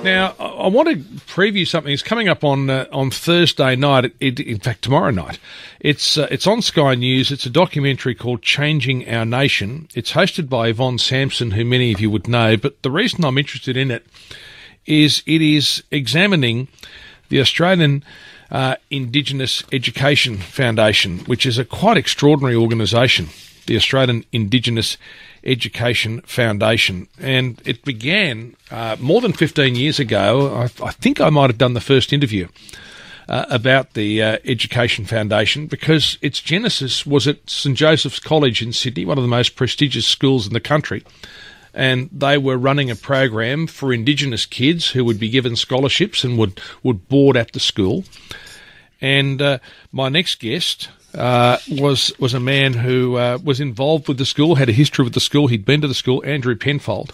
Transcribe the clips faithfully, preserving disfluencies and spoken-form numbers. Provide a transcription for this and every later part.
Now, I I want to preview something. It's coming up on uh, on Thursday night. It, it, in fact, tomorrow night. It's uh, it's on Sky News. It's a documentary called "Changing Our Nation." It's hosted by Yvonne Sampson, who many of you would know. But the reason I'm interested in it is it is examining the Australian uh, Indigenous Education Foundation, which is a quite extraordinary organisation, the Australian Indigenous Education Foundation. And it began uh, more than fifteen years ago. I, I think I might have done the first interview uh, about the uh, Education Foundation, because its genesis was at St Joseph's College in Sydney, one of the most prestigious schools in the country. And they were running a program for Indigenous kids who would be given scholarships and would, would board at the school. And uh, my next guest uh, was was a man who uh, was involved with the school, had a history with the school. He'd been to the school, Andrew Penfold.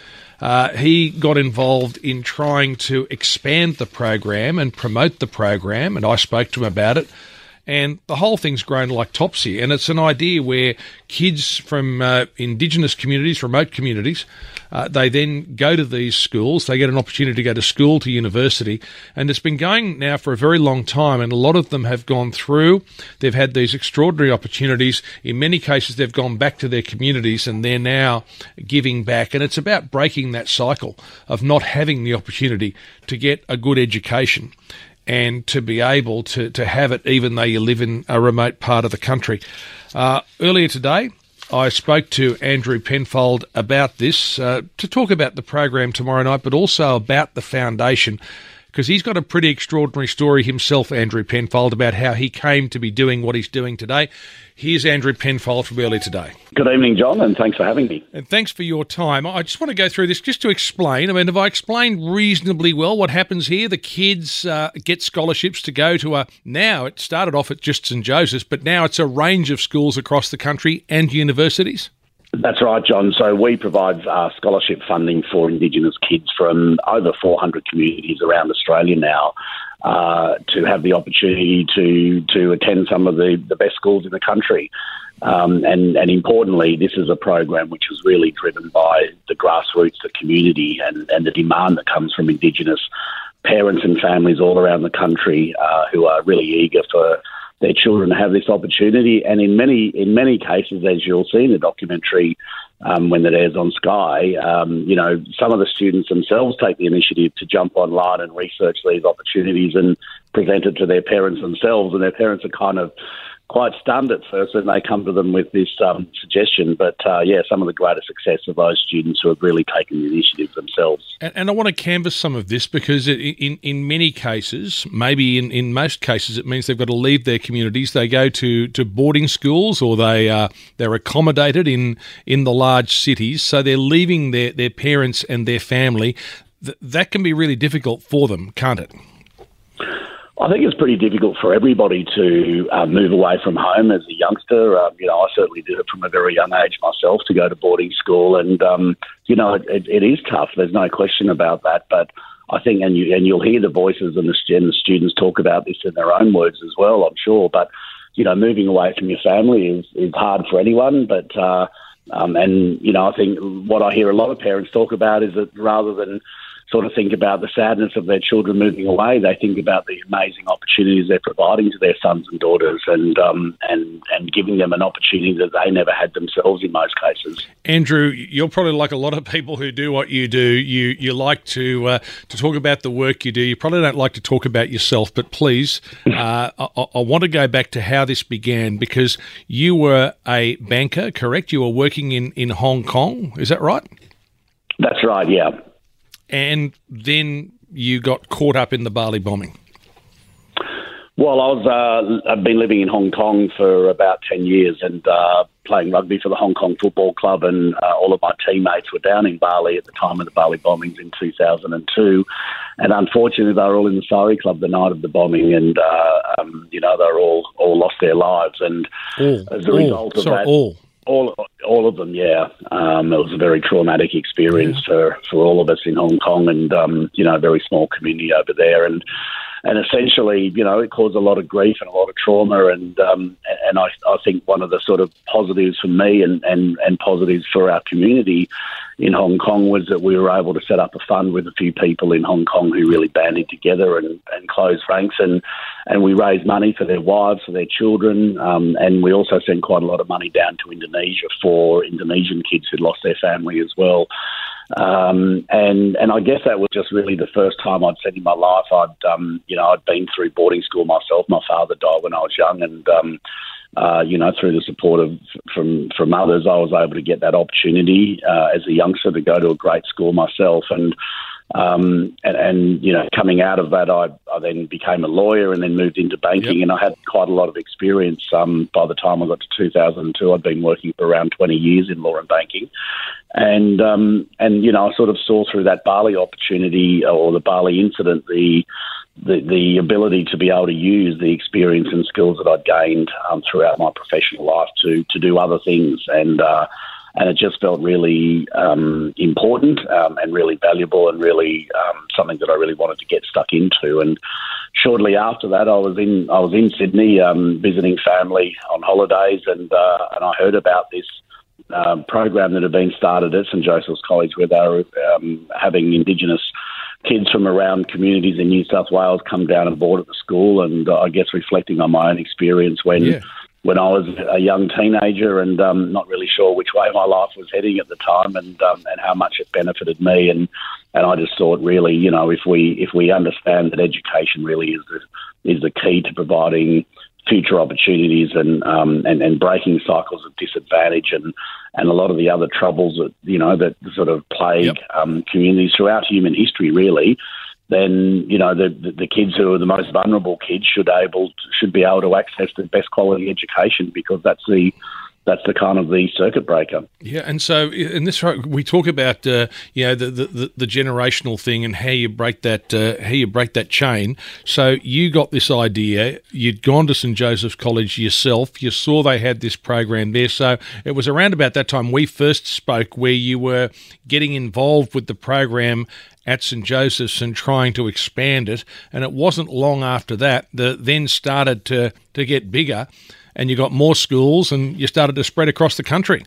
Uh, he got involved in trying to expand the program and promote the program, and I spoke to him about it. And the whole thing's grown like topsy. And it's an idea where kids from uh, Indigenous communities, remote communities, uh, they then go to these schools. They get an opportunity to go to school, to university. And it's been going now for a very long time. And a lot of them have gone through. They've had these extraordinary opportunities. In many cases, they've gone back to their communities and they're now giving back. And it's about breaking that cycle of not having the opportunity to get a good education and to be able to, to have it even though you live in a remote part of the country. Uh, earlier today, I spoke to Andrew Penfold about this, uh, to talk about the program tomorrow night, but also about the foundation, because he's got a pretty extraordinary story himself, Andrew Penfold, about how he came to be doing what he's doing today. Here's Andrew Penfold from earlier today. Good evening, John, and thanks for having me. And thanks for your time. I just want to go through this just to explain. I mean, have I explained reasonably well what happens here? The kids uh, get scholarships to go to a, now it started off at just St Joseph's, but now it's a range of schools across the country and universities? That's right, John. So we provide uh, scholarship funding for Indigenous kids from over four hundred communities around Australia now uh, to have the opportunity to to attend some of the, the best schools in the country. Um, and, and importantly, this is a program which is really driven by the grassroots, the community, and, and the demand that comes from Indigenous parents and families all around the country uh, who are really eager for their children to have this opportunity. And in many in many cases, as you'll see in the documentary um, when it airs on Sky, um, you know, some of the students themselves take the initiative to jump online and research these opportunities and present it to their parents themselves. And their parents are kind of quite stunned at first when they come to them with this um, suggestion. But, uh, yeah, some of the greater success of those students who have really taken the initiative themselves. And, and I want to canvass some of this because it, in, in many cases, maybe in, in most cases, it means they've got to leave their communities. They go to, to boarding schools or they, uh, they're accommodated in, in the large cities. So they're leaving their, their parents and their family. Th- that can be really difficult for them, can't it? I think it's pretty difficult for everybody to uh, move away from home as a youngster. Um, you know, I certainly did it from a very young age myself to go to boarding school, and um, you know, it, it, it is tough. There's no question about that. But I think, and you and you'll hear the voices and the, and the students talk about this in their own words as well, I'm sure. But you know, moving away from your family is is hard for anyone. But uh, um, and you know, I think what I hear a lot of parents talk about is that rather than sort of think about the sadness of their children moving away, they think about the amazing opportunities they're providing to their sons and daughters, and um, and and giving them an opportunity that they never had themselves in most cases. Andrew, you're probably like a lot of people who do what you do. You you like to uh, to talk about the work you do. You probably don't like to talk about yourself, but please, uh, I, I want to go back to how this began, because you were a banker, correct? You were working in, in Hong Kong, is that right? That's right, yeah. And then you got caught up in the Bali bombing. Well, I was, uh, I've been living in Hong Kong for about ten years and uh, playing rugby for the Hong Kong Football Club, and uh, all of my teammates were down in Bali at the time of the Bali bombings in two thousand two. And unfortunately, they were all in the Surrey Club the night of the bombing, and, uh, um, you know, they were all, all lost their lives. And all, as a all, result of sorry, that... all. All, all of them, yeah. Um, it was a very traumatic experience yeah. for, for all of us in Hong Kong, and um, you know, a very small community over there. And and essentially, you know, it caused a lot of grief and a lot of trauma. And um, and I, I think one of the sort of positives for me and, and, and positives for our community in Hong Kong was that we were able to set up a fund with a few people in Hong Kong who really banded together and, and closed ranks, and, and we raised money for their wives, for their children, um, and we also sent quite a lot of money down to Indonesia for Indonesian kids who'd lost their family as well. Um, and and I guess that was just really the first time I'd said in my life I'd um, you know I'd been through boarding school myself. My father died when I was young, and um, uh, you know through the support of from from others, I was able to get that opportunity uh, as a youngster to go to a great school myself. And um, and, and you know coming out of that, I, I then became a lawyer and then moved into banking, yep. and I had quite a lot of experience. Um, by the time I got to two thousand two, I'd been working for around twenty years in law and banking. And, um, and you know, I sort of saw through that Bali opportunity or the Bali incident the, the the ability to be able to use the experience and skills that I'd gained um, throughout my professional life to to do other things. And uh, and it just felt really um, important um, and really valuable and really um, something that I really wanted to get stuck into. And shortly after that, I was in I was in Sydney um, visiting family on holidays, and uh, and I heard about this Um, program that had been started at St Joseph's College, where they were um, having Indigenous kids from around communities in New South Wales come down and board at the school. And uh, I guess reflecting on my own experience when yeah. when I was a young teenager and um, not really sure which way my life was heading at the time, and um, and how much it benefited me. And and I just thought, really, you know, if we if we understand that education really is the is the key to providing future opportunities and, um, and and breaking cycles of disadvantage and, and a lot of the other troubles that you know that sort of plague yep. um, communities throughout human history, really, then you know the, the the kids who are the most vulnerable kids should able to, should be able to access the best quality education, because that's the That's the kind of the circuit breaker. Yeah, and so in this, we talk about uh, you know the, the the generational thing and how you break that uh, how you break that chain. So you got this idea. You'd gone to St Joseph's College yourself. You saw they had this program there. So it was around about that time we first spoke, where you were getting involved with the program at St Joseph's and trying to expand it. And it wasn't long after that that then started to to get bigger. And you got more schools, and you started to spread across the country.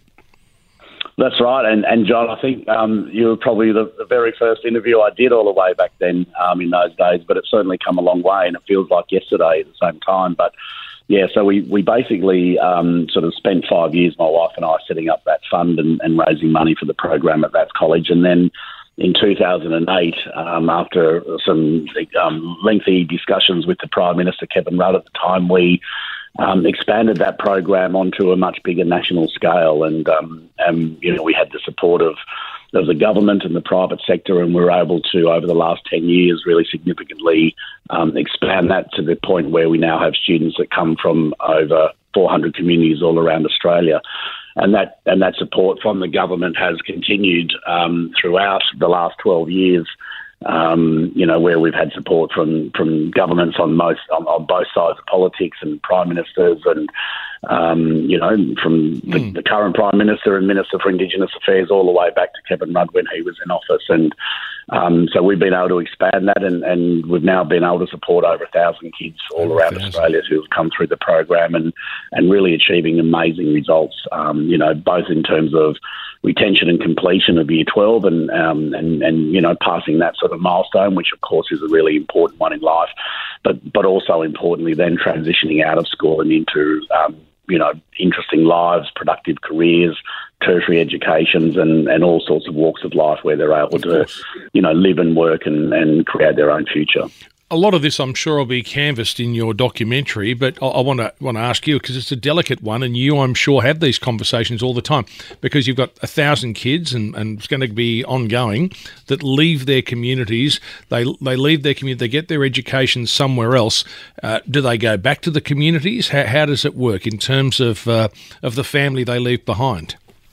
That's right. And, and John, I think um, you were probably the, the very first interview I did all the way back then um, in those days, but it's certainly come a long way, and it feels like yesterday at the same time. But, yeah, so we, we basically um, sort of spent five years, my wife and I, setting up that fund and, and raising money for the program at that college. And then in two thousand eight, um, after some um, lengthy discussions with the Prime Minister, Kevin Rudd, at the time, we Um, expanded that program onto a much bigger national scale, and um, and you know we had the support of, of the government and the private sector, and we were able to, over the last ten years, really significantly um, expand that to the point where we now have students that come from over four hundred communities all around Australia, and that and that support from the government has continued um, throughout the last twelve years. Um, you know, where we've had support from, from governments on most on, on both sides of politics, and prime ministers, and um, you know, from the, mm. the current Prime Minister and Minister for Indigenous Affairs all the way back to Kevin Rudd when he was in office. And um, so we've been able to expand that, and, and we've now been able to support over a thousand kids all around Australia who have come through the program, and, and really achieving amazing results, um, you know, both in terms of retention and completion of year twelve, and, um, and, and, you know, passing that sort of milestone, which of course is a really important one in life, but, but also importantly then transitioning out of school and into, um, you know, interesting lives, productive careers, tertiary educations, and, and all sorts of walks of life where they're able to, you know, live and work and, and create their own future. A lot of this, I'm sure, will be canvassed in your documentary, but I, I want to want to ask you, because it's a delicate one, and you, I'm sure, have these conversations all the time, because you've got a thousand kids, and, and it's going to be ongoing, that leave their communities. They they leave their community, they get their education somewhere else. Uh, do they go back to the communities? How, how does it work in terms of uh, of the family they leave behind?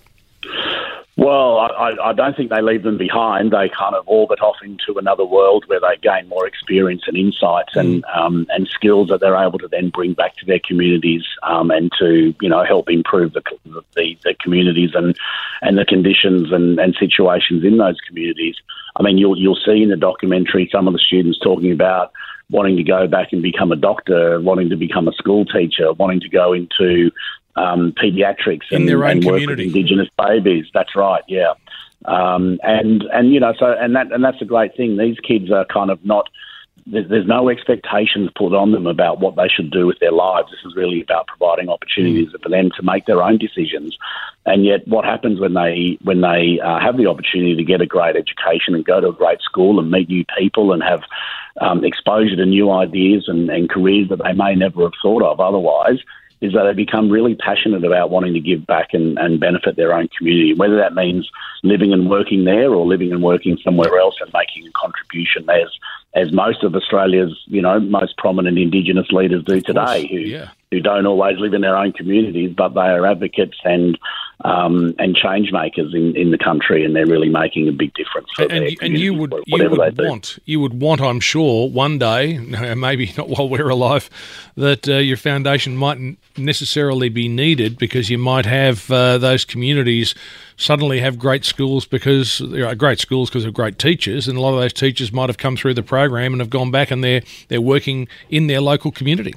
Well, I, I don't think they leave them behind. They kind of orbit off into another world where they gain more experience and insights and um, and skills that they're able to then bring back to their communities um, and to, you know, help improve the the, the communities and, and the conditions and, and situations in those communities. I mean, you'll you'll see in the documentary some of the students talking about wanting to go back and become a doctor, wanting to become a school teacher, wanting to go into um, paediatrics in and, their own and work with community. Indigenous babies. That's right, yeah. Um, and and you know, so and that and that's a great thing. These kids are kind of not. There's, there's no expectations put on them about what they should do with their lives. This is really about providing opportunities mm. for them to make their own decisions. And yet, what happens when they when they uh, have the opportunity to get a great education and go to a great school and meet new people and have um, exposure to new ideas and, and careers that they may never have thought of otherwise, is that they become really passionate about wanting to give back and, and benefit their own community, whether that means living and working there or living and working somewhere else and making a contribution, as as most of Australia's, you know, most prominent Indigenous leaders do today, who yeah. who don't always live in their own communities, but they are advocates and um, and change makers in, in the country, and they're really making a big difference for and, their and, and you would you whatever would they do. want you would want I'm sure one day, maybe not while we're alive, that uh, your foundation mightn't necessarily be needed, because you might have uh, those communities suddenly have great schools because there are great schools because of great teachers, and a lot of those teachers might have come through the program and have gone back and they're they're working in their local community.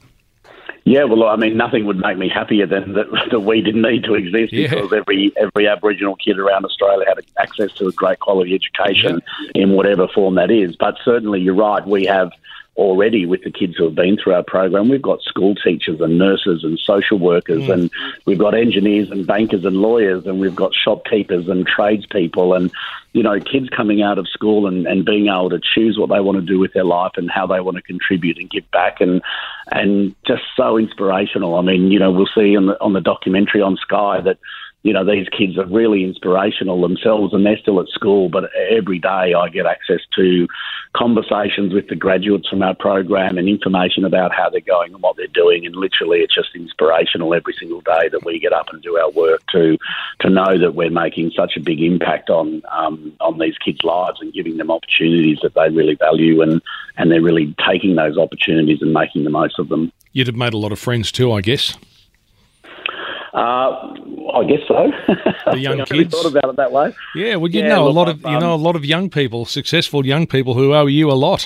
Yeah, well, I mean, nothing would make me happier than that, that we didn't need to exist, yeah. because every every Aboriginal kid around Australia had access to a great quality education yeah. in whatever form that is. But certainly, you're right, we have already, with the kids who have been through our program, we've got school teachers and nurses and social workers, mm. and we've got engineers and bankers and lawyers, and we've got shopkeepers and tradespeople, and, you know, kids coming out of school and, and being able to choose what they want to do with their life and how they want to contribute and give back, and and just so inspirational. I mean, you know, we'll see on the, on the documentary on Sky that, you know, these kids are really inspirational themselves, and they're still at school, but every day I get access to conversations with the graduates from our program and information about how they're going and what they're doing, and literally it's just inspirational every single day that we get up and do our work to to know that we're making such a big impact on um, on these kids' lives and giving them opportunities that they really value, and, and they're really taking those opportunities and making the most of them. You'd have made a lot of friends too, I guess. Uh, I guess so. The young I kids. really thought about it that way. Yeah, well, you yeah, know look, a lot of um, you know a lot of young people, successful young people who owe you a lot.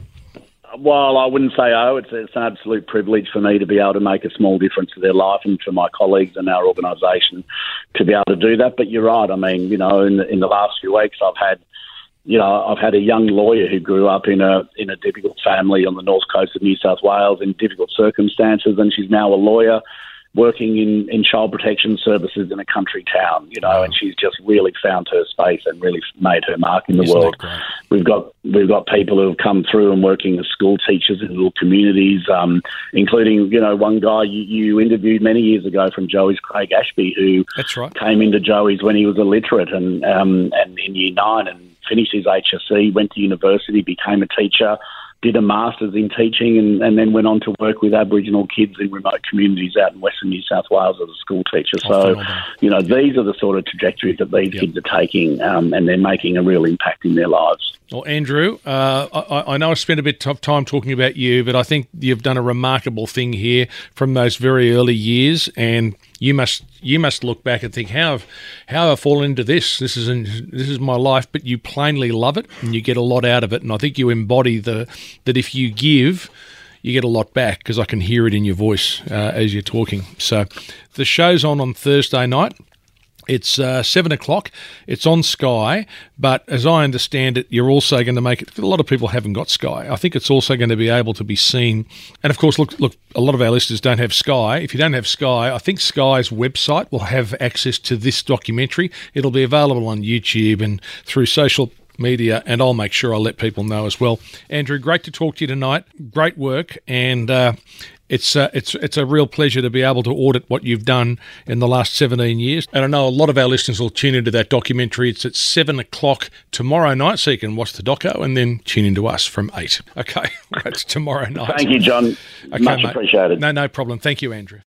Well, I wouldn't say oh, it's, it's an absolute privilege for me to be able to make a small difference to their life, and for my colleagues and our organisation to be able to do that. But you're right. I mean, you know, in the, in the last few weeks, I've had. You know, I've had a young lawyer who grew up in a in a difficult family on the north coast of New South Wales in difficult circumstances, and she's now a lawyer working in, in child protection services in a country town, you know, wow. and she's just really found her space and really made her mark in the Isn't world. that great? We've got we've got people who have come through and working as school teachers in little communities, um, including, you know, one guy you, you interviewed many years ago from Joey's, Craig Ashby, who That's right. came into Joey's when he was illiterate and um, and in year nine and finished his H S C, went to university, became a teacher, did a master's in teaching, and, and then went on to work with Aboriginal kids in remote communities out in Western New South Wales as a school teacher. So, you know, these are the sort of trajectories that these yep. kids are taking, um, and they're making a real impact in their lives. Well, Andrew, uh, I, I know I spent a bit of time talking about you, but I think you've done a remarkable thing here from those very early years, and you must you must look back and think, how have, how have I fallen into this? This is in, this is my life, but you plainly love it and you get a lot out of it, and I think you embody the that if you give, you get a lot back, because I can hear it in your voice uh, as you're talking. So the show's on on Thursday night. It's uh, seven o'clock. It's on Sky, but as I understand it, you're also going to make it. A lot of people haven't got Sky. I think it's also going to be able to be seen. And of course, look, look. A lot of our listeners don't have Sky. If you don't have Sky, I think Sky's website will have access to this documentary. It'll be available on YouTube and through social media, and I'll make sure I let people know as well. Andrew, great to talk to you tonight. Great work, and uh, it's uh, it's it's a real pleasure to be able to audit what you've done in the last seventeen years. And I know a lot of our listeners will tune into that documentary. It's at seven o'clock tomorrow night, so you can watch the doco and then tune into us from eight. Okay, that's tomorrow night. Thank you, John. Okay, Much mate. appreciated. No, no problem. Thank you, Andrew.